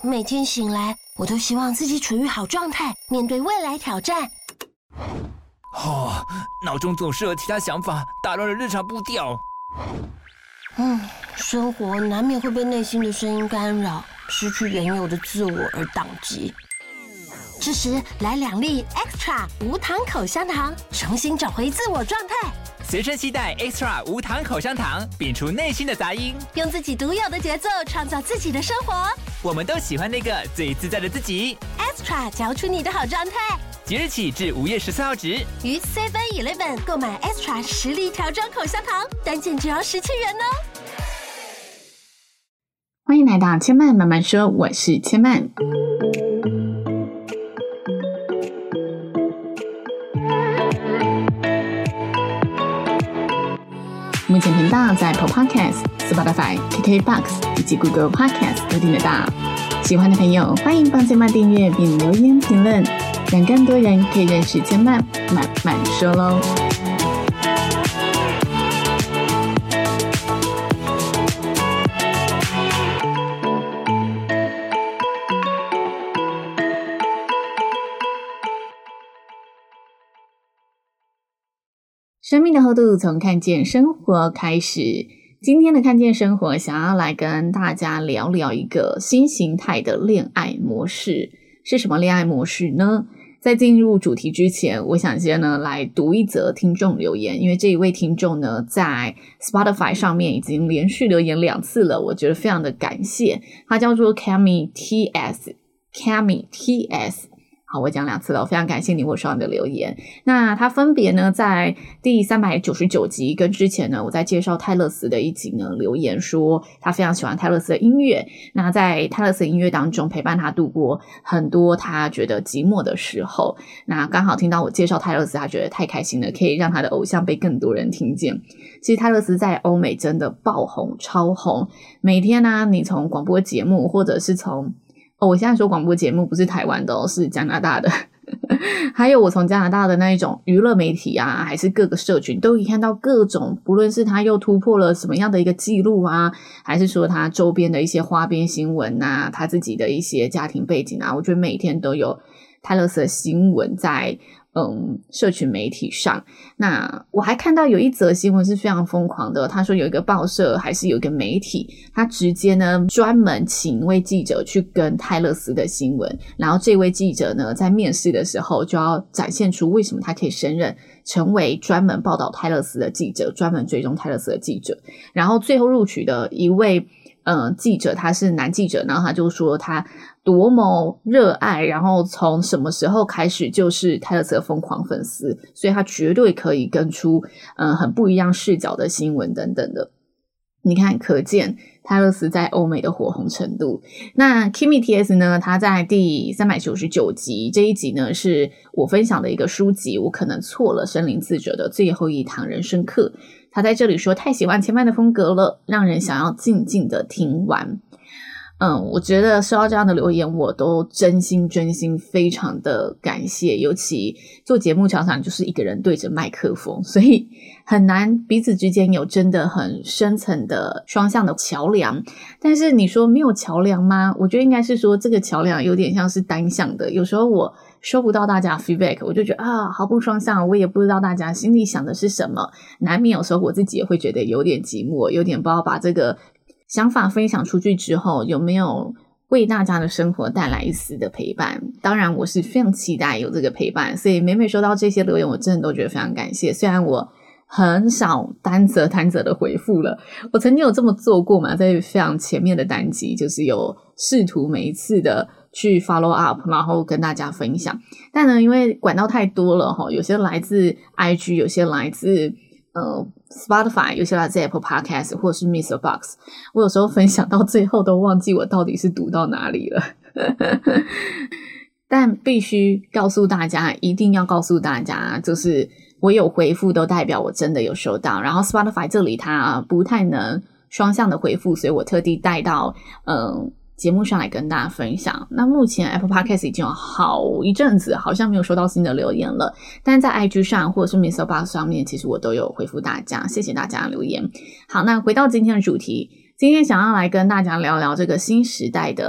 每天醒来，我都希望自己处于好状态，面对未来挑战。 脑中总是有其他想法，打乱了日常步调。 生活难免会被内心的声音干扰，失去原有的自我而宕机。这时来2粒 Extra 无糖口香糖，重新找回自我状态。 随身携带 Extra 无糖口香糖，摒除内心的杂音， 用自己独有的节奏创造自己的生活。 我们都喜欢那个最自在的自己。 Extra 嚼出你的好状态。 即日起至5月14号止， 于 7-Eleven 购买 Extra 10粒条装口香糖，单件只要17元哦。 欢迎来到千曼慢慢说，我是千曼。目前频道在 Apple Podcast、Spotify、KKBOX 以及 Google Podcast 都听得到。喜欢的朋友欢迎帮千曼订阅并留言评论，让更多人可以认识千曼慢慢说咯。生命的厚度从看见生活开始。今天的看见生活想要来跟大家聊聊一个新形态的恋爱模式。是什么恋爱模式呢？在进入主题之前，我想先呢来读一则听众留言，因为这一位听众呢在 Spotify 上面已经连续留言2次了，我觉得非常的感谢。他叫做 Cami TS。好，我讲2次了，非常感谢你我收到你的留言。那他分别呢在第399集跟之前呢我在介绍泰勒斯的一集呢留言说他非常喜欢泰勒斯的音乐，那在泰勒斯的音乐当中陪伴他度过很多他觉得寂寞的时候，那刚好听到我介绍泰勒斯，他觉得太开心了，可以让他的偶像被更多人听见。其实泰勒斯在欧美真的爆红，超红，每天呢你从广播节目或者是从我现在说广播节目不是台湾的是加拿大的还有我从加拿大的那一种娱乐媒体啊，还是各个社群都可以看到各种，不论是他又突破了什么样的一个记录啊，还是说他周边的一些花边新闻啊，他自己的一些家庭背景啊，我觉得每天都有泰勒斯的新闻在社群媒体上。那我还看到有一则新闻是非常疯狂的，他说有一个报社还是有一个媒体，他直接呢专门请一位记者去跟泰勒斯的新闻，然后这位记者呢在面试的时候就要展现出为什么他可以胜任成为专门报道泰勒斯的记者，专门追踪泰勒斯的记者。然后最后录取的一位记者，他是男记者，然后他就说他多么热爱，然后从什么时候开始就是泰勒斯的疯狂粉丝，所以他绝对可以跟出很不一样视角的新闻等等的。你看，可见泰勒斯在欧美的火红程度。那 Kimi TS 呢，他在第399集这一集呢是我分享的一个书籍我可能错了森林智者的最后一堂人生课，他在这里说太喜欢千曼的风格了，让人想要静静的听完。我觉得收到这样的留言我都真心非常的感谢，尤其做节目常常就是一个人对着麦克风，所以很难彼此之间有真的很深层的双向的桥梁。但是你说没有桥梁吗？我觉得应该是说这个桥梁有点像是单向的，有时候我收不到大家 feedback， 我就觉得好不双向，我也不知道大家心里想的是什么，难免有时候我自己也会觉得有点寂寞，有点不知道把这个想法分享出去之后有没有为大家的生活带来一丝的陪伴。当然我是非常期待有这个陪伴，所以每收到这些留言我真的都觉得非常感谢。虽然我很少单则的回复了，我曾经有这么做过嘛，在非常前面的单集就是有试图每一次的去 follow up， 然后跟大家分享。但呢因为管道太多了，有些来自 IG， 有些来自Spotify， 有些来自 Apple Podcast 或是 MixerBox， 我有时候分享到最后都忘记我到底是读到哪里了但必须告诉大家，一定要告诉大家，就是我有回复都代表我真的有收到。然后 Spotify 这里它不太能双向的回复，所以我特地带到节目上来跟大家分享。那目前 Apple Podcast 已经有好一阵子好像没有收到新的留言了，但在 IG 上或者是 MixerBox 上面其实我都有回复大家，谢谢大家的留言。好，那回到今天的主题，今天想要来跟大家聊聊这个新时代的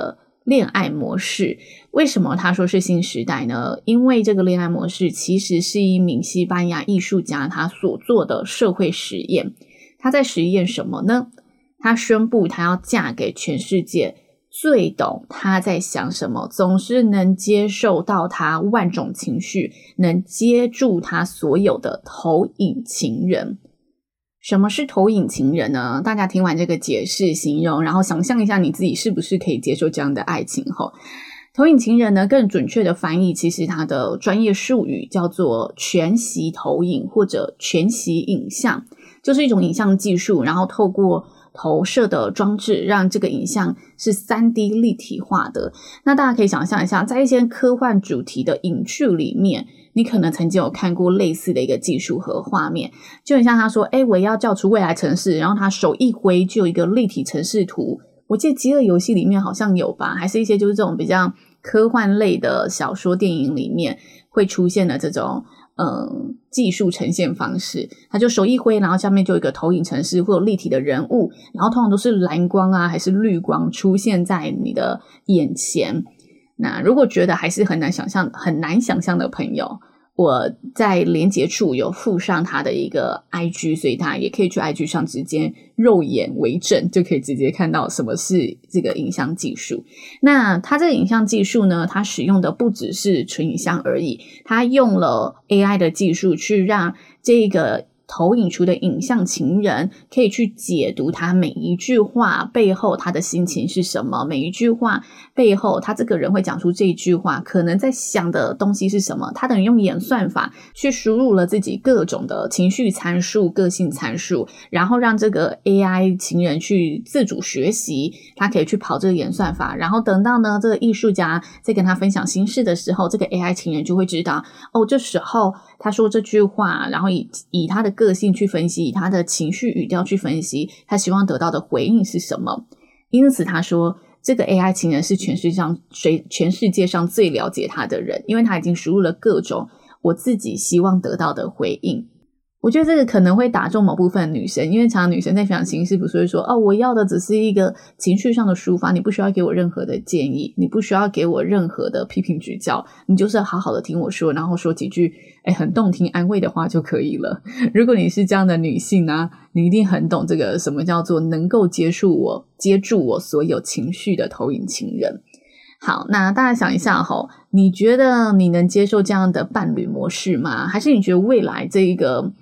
恋爱模式。为什么他说是新时代呢？因为这个恋爱模式其实是一名西班牙艺术家他所做的社会实验。他在实验什么呢？他宣布他要嫁给全世界最懂他在想什么，总是能接受到他万种情绪，能接住他所有的投影情人。什么是投影情人呢？大家听完这个解释形容，然后想象一下你自己是不是可以接受这样的爱情后，投影情人呢，更准确的翻译其实它的专业术语叫做全息投影或者全息影像，就是一种影像技术，然后透过投射的装置让这个影像是 3D 立体化的。那大家可以想象一下，在一些科幻主题的影剧里面，你可能曾经有看过类似的一个技术和画面，就很像他说我要叫出未来城市，然后他手一挥就有一个立体城市图。我记得饥饿游戏里面好像有吧，还是一些就是这种比较科幻类的小说电影里面会出现的这种技术呈现方式。他就手一挥，然后下面就有一个投影程式，会有立体的人物，然后通常都是蓝光啊还是绿光出现在你的眼前。那如果觉得还是很难想象的朋友，我在连结处有附上他的一个 IG， 所以他也可以去 IG 上直接肉眼为证，就可以直接看到什么是这个影像技术。那他这个影像技术呢，他使用的不只是纯影像而已，他用了 AI 的技术去让这个投影出的影像情人可以去解读他每一句话背后他的心情是什么，每一句话背后他这个人会讲出这一句话可能在想的东西是什么。他等于用演算法去输入了自己各种的情绪参数、个性参数，然后让这个 AI 情人去自主学习，他可以去跑这个演算法，然后等到呢这个艺术家在跟他分享心事的时候，这个 AI 情人就会知道这时候他说这句话，然后以他的个性去分析，以他的情绪语调去分析，他希望得到的回应是什么。因此他说这个 AI 情人是全世界上最了解他的人，因为他已经输入了各种我自己希望得到的回应。我觉得这个可能会打中某部分女生，因为常常女生在分享情绪不是会说我要的只是一个情绪上的抒发，你不需要给我任何的建议，你不需要给我任何的批评指教，你就是好好的听我说，然后说几句很动听安慰的话就可以了。如果你是这样的女性啊，你一定很懂这个什么叫做能够接住我所有情绪的投影情人。好，那大家想一下你觉得你能接受这样的伴侣模式吗？还是你觉得未来这一个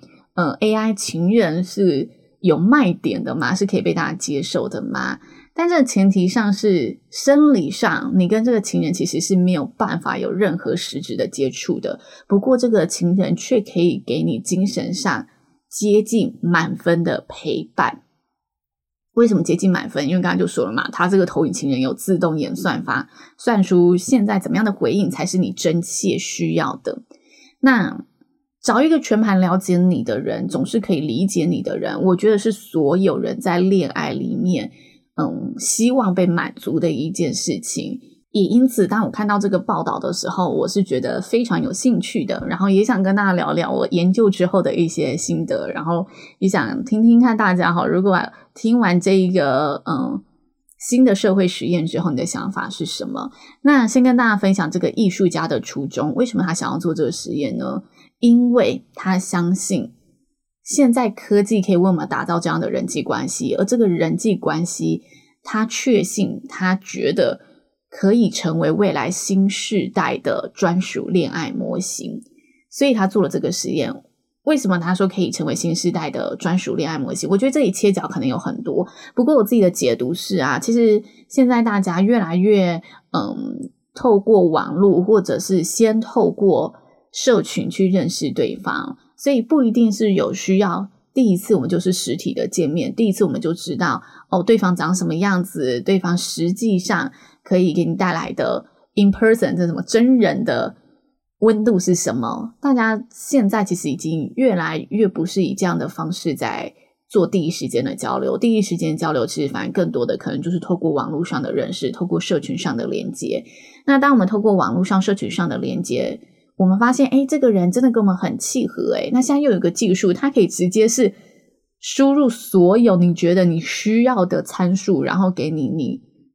AI 情人是有卖点的吗？是可以被大家接受的吗？但这个前提上是生理上你跟这个情人其实是没有办法有任何实质的接触的，不过这个情人却可以给你精神上接近满分的陪伴。为什么接近满分？因为刚刚就说了嘛，他这个投影情人有自动演算法算出现在怎么样的回应才是你真切需要的。那找一个全盘了解你的人，总是可以理解你的人，我觉得是所有人在恋爱里面希望被满足的一件事情。也因此当我看到这个报道的时候，我是觉得非常有兴趣的，然后也想跟大家聊聊我研究之后的一些心得，然后也想听听看大家如果听完这一个新的社会实验之后你的想法是什么。那先跟大家分享这个艺术家的初衷，为什么他想要做这个实验呢？因为他相信现在科技可以为我们打造这样的人际关系，而这个人际关系他确信他觉得可以成为未来新世代的专属恋爱模型，所以他做了这个实验。为什么他说可以成为新世代的专属恋爱模型？我觉得这里切角可能有很多，不过我自己的解读是其实现在大家越来越透过网络或者是先透过社群去认识对方，所以不一定是有需要第一次我们就是实体的见面，第一次我们就知道对方长什么样子，对方实际上可以给你带来的 in person 这什么真人的温度是什么。大家现在其实已经越来越不是以这样的方式在做第一时间的交流，第一时间交流其实反而更多的可能就是透过网络上的认识，透过社群上的连接。那当我们透过网络上社群上的连接，我们发现这个人真的跟我们很契合那现在又有一个技术，它可以直接是输入所有你觉得你需要的参数，然后给你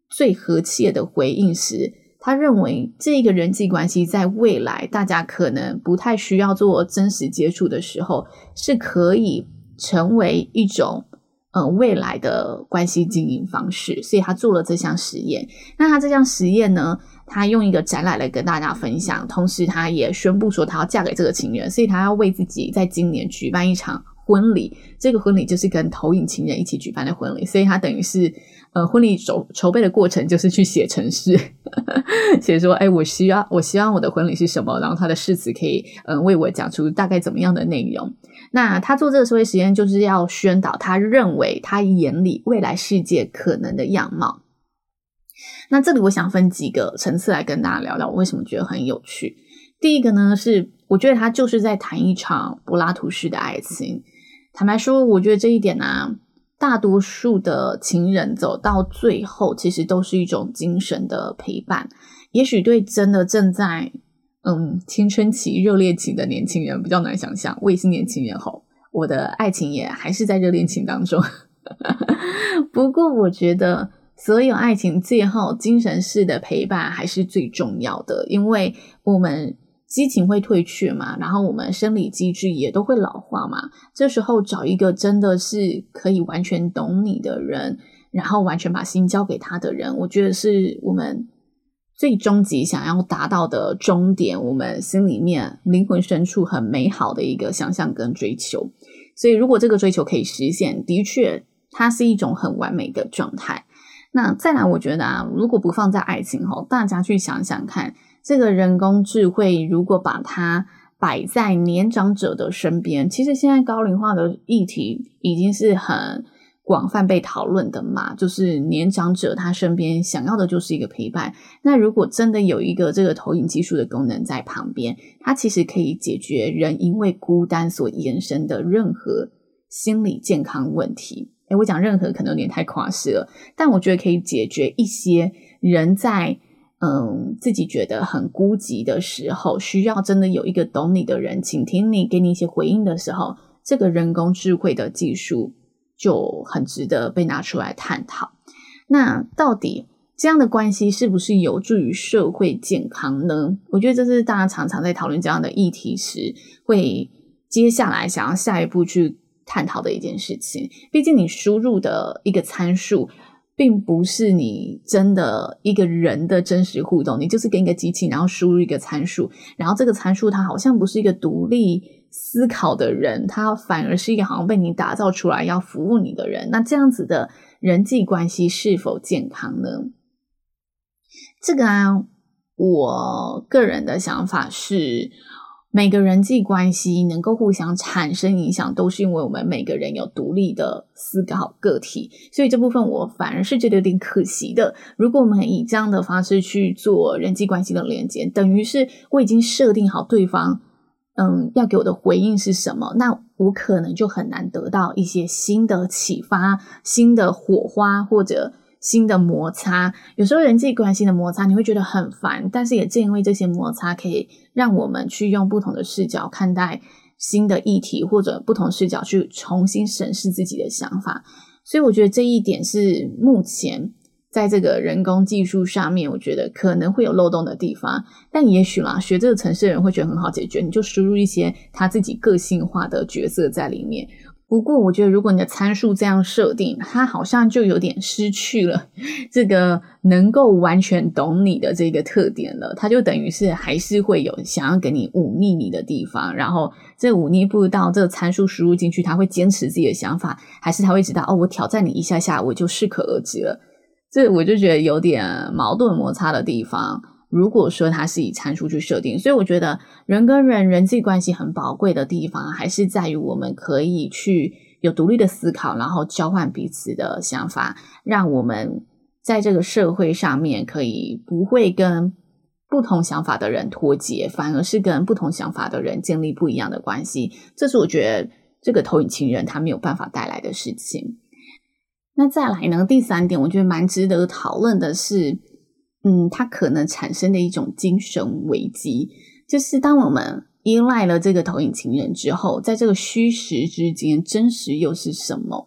最和切的回应时，他认为这个人际关系在未来大家可能不太需要做真实接触的时候，是可以成为一种未来的关系经营方式，所以他做了这项实验。那他这项实验呢，他用一个展览来跟大家分享，同时他也宣布说他要嫁给这个情人，所以他要为自己在今年举办一场婚礼，这个婚礼就是跟投影情人一起举办的婚礼，所以他等于是婚礼筹备的过程就是去写程式写说我希望我的婚礼是什么，然后他的誓词可以为我讲出大概怎么样的内容。那他做这个社会实验就是要宣导他认为他眼里未来世界可能的样貌。那这里我想分几个层次来跟大家聊聊我为什么觉得很有趣。第一个呢，是我觉得他就是在谈一场柏拉图式的爱情。坦白说，我觉得这一点大多数的情人走到最后其实都是一种精神的陪伴。也许对真的正在青春期热恋期的年轻人比较难想象，我也是年轻人后，我的爱情也还是在热恋情当中不过我觉得所有爱情最后精神式的陪伴还是最重要的，因为我们激情会退却嘛，然后我们生理机制也都会老化嘛，这时候找一个真的是可以完全懂你的人，然后完全把心交给他的人，我觉得是我们最终极想要达到的终点，我们心里面灵魂深处很美好的一个想象跟追求。所以如果这个追求可以实现，的确它是一种很完美的状态。那再来我觉得如果不放在爱情后，大家去想想看，这个人工智慧如果把它摆在年长者的身边，其实现在高龄化的议题已经是很广泛被讨论的嘛，就是年长者他身边想要的就是一个陪伴。那如果真的有一个这个投影技术的功能在旁边，它其实可以解决人因为孤单所延伸的任何心理健康问题。我讲任何可能有点太夸饰了，但我觉得可以解决一些人在自己觉得很孤寂的时候，需要真的有一个懂你的人倾听你，给你一些回应的时候，这个人工智慧的技术就很值得被拿出来探讨。那到底这样的关系是不是有助于社会健康呢？我觉得这是大家常常在讨论这样的议题时会接下来想要下一步去探讨的一件事情。毕竟你输入的一个参数并不是你真的一个人的真实互动，你就是跟一个机器然后输入一个参数，然后这个参数它好像不是一个独立思考的人，它反而是一个好像被你打造出来要服务你的人。那这样子的人际关系是否健康呢？这个我个人的想法是，每个人际关系能够互相产生影响，都是因为我们每个人有独立的思考个体，所以这部分我反而是觉得有点可惜的。如果我们以这样的方式去做人际关系的连接，等于是我已经设定好对方要给我的回应是什么，那我可能就很难得到一些新的启发、新的火花或者新的摩擦。有时候人际关系的摩擦你会觉得很烦，但是也正因为这些摩擦可以让我们去用不同的视角看待新的议题，或者不同视角去重新审视自己的想法。所以我觉得这一点是目前在这个人工技术上面我觉得可能会有漏洞的地方，但也许啦，学这个程式的人会觉得很好解决，你就输入一些他自己个性化的角色在里面。不过我觉得如果你的参数这样设定，它好像就有点失去了这个能够完全懂你的这个特点了，它就等于是还是会有想要给你忤逆你的地方，然后这忤逆不到这个参数输入进去，他会坚持自己的想法，还是他会知道我挑战你一下下我就适可而止了。这我就觉得有点矛盾摩擦的地方，如果说它是以参数去设定。所以我觉得人跟人人际关系很宝贵的地方还是在于我们可以去有独立的思考，然后交换彼此的想法，让我们在这个社会上面可以不会跟不同想法的人脱节，反而是跟不同想法的人建立不一样的关系。这是我觉得这个投影情人他没有办法带来的事情。那再来呢，第三点我觉得蛮值得讨论的是它可能产生的一种精神危机，就是当我们依赖了这个投影情人之后，在这个虚实之间真实又是什么？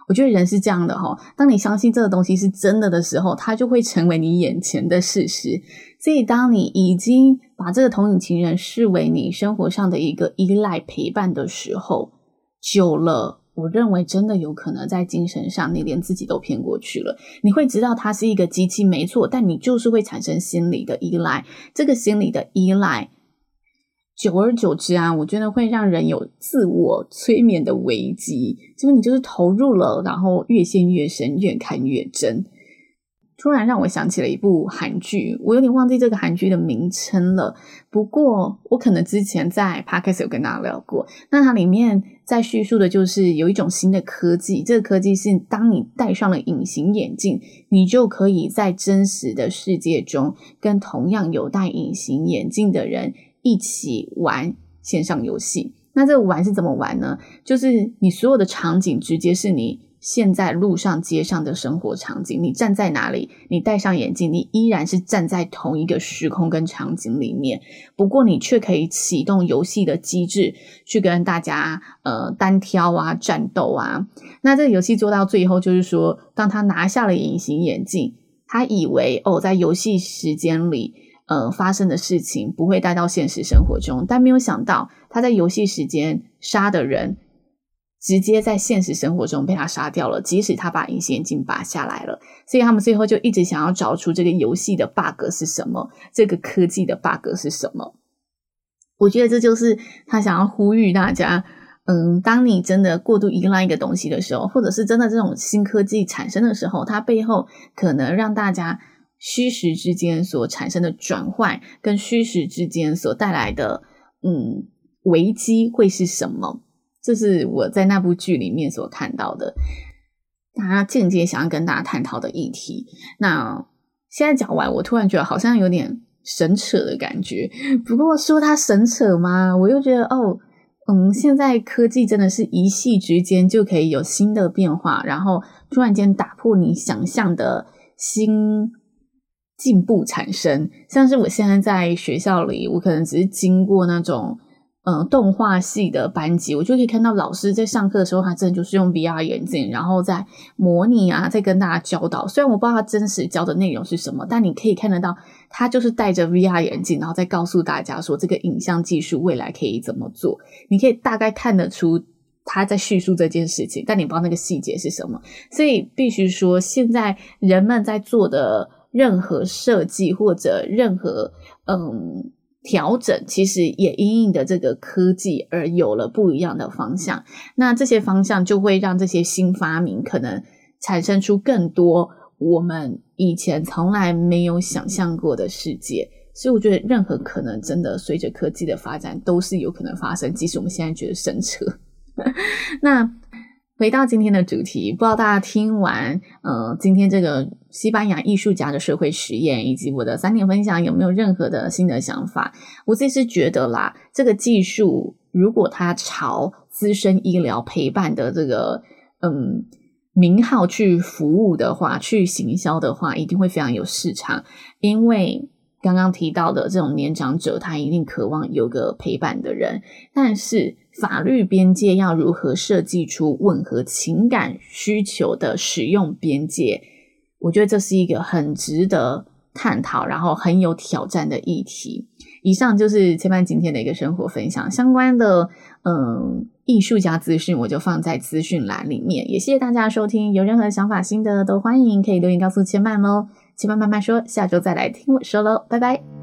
我觉得人是这样的当你相信这个东西是真的的时候，它就会成为你眼前的事实。所以当你已经把这个同影情人视为你生活上的一个依赖陪伴的时候，久了我认为真的有可能在精神上你连自己都骗过去了。你会知道它是一个机器没错，但你就是会产生心理的依赖。这个心理的依赖久而久之我觉得会让人有自我催眠的危机，就是你就是投入了，然后越陷越深，越看越真。突然让我想起了一部韩剧，我有点忘记这个韩剧的名称了，不过我可能之前在 Podcast 有跟大家聊过。那它里面在叙述的就是有一种新的科技，这个科技是当你戴上了隐形眼镜，你就可以在真实的世界中跟同样有戴隐形眼镜的人一起玩线上游戏。那这个玩是怎么玩呢？就是你所有的场景直接是你现在路上街上的生活场景，你站在哪里，你戴上眼镜，你依然是站在同一个时空跟场景里面，不过你却可以启动游戏的机制去跟大家单挑战斗那这个游戏做到最后就是说，当他拿下了隐形眼镜，他以为在游戏时间里发生的事情不会带到现实生活中，但没有想到他在游戏时间杀的人直接在现实生活中被他杀掉了，即使他把隐形眼镜拔下来了。所以他们最后就一直想要找出这个游戏的 bug 是什么，这个科技的 bug 是什么。我觉得这就是他想要呼吁大家当你真的过度依赖一个东西的时候，或者是真的这种新科技产生的时候，它背后可能让大家虚实之间所产生的转换跟虚实之间所带来的危机会是什么。这是我在那部剧里面所看到的，大家间接想要跟大家探讨的议题。那现在讲完，我突然觉得好像有点神扯的感觉，不过说它神扯吗？我又觉得现在科技真的是一夕之间就可以有新的变化，然后突然间打破你想象的新进步产生。像是我现在在学校里，我可能只是经过那种动画系的班级，我就可以看到老师在上课的时候，他真的就是用 VR 眼镜，然后在模拟在跟大家教导。虽然我不知道他真实教的内容是什么，但你可以看得到他就是戴着 VR 眼镜，然后再告诉大家说这个影像技术未来可以怎么做。你可以大概看得出他在叙述这件事情，但你不知道那个细节是什么。所以必须说，现在人们在做的任何设计或者任何调整，其实也因应的这个科技而有了不一样的方向。那这些方向就会让这些新发明可能产生出更多我们以前从来没有想象过的世界。所以我觉得任何可能真的随着科技的发展都是有可能发生，即使我们现在觉得神扯。那回到今天的主题，不知道大家听完今天这个西班牙艺术家的社会实验以及我的3点分享有没有任何的新的想法。我自己是觉得啦，这个技术如果它朝资深医疗陪伴的这个名号去服务的话，去行销的话，一定会非常有市场。因为刚刚提到的这种年长者，他一定渴望有个陪伴的人，但是法律边界要如何设计出吻合情感需求的使用边界，我觉得这是一个很值得探讨然后很有挑战的议题。以上就是前半今天的一个生活分享，相关的艺术家资讯我就放在资讯栏里面。也谢谢大家的收听，有任何想法心得都欢迎可以留言告诉千曼咯。千曼慢慢说，下周再来听我说咯，拜拜。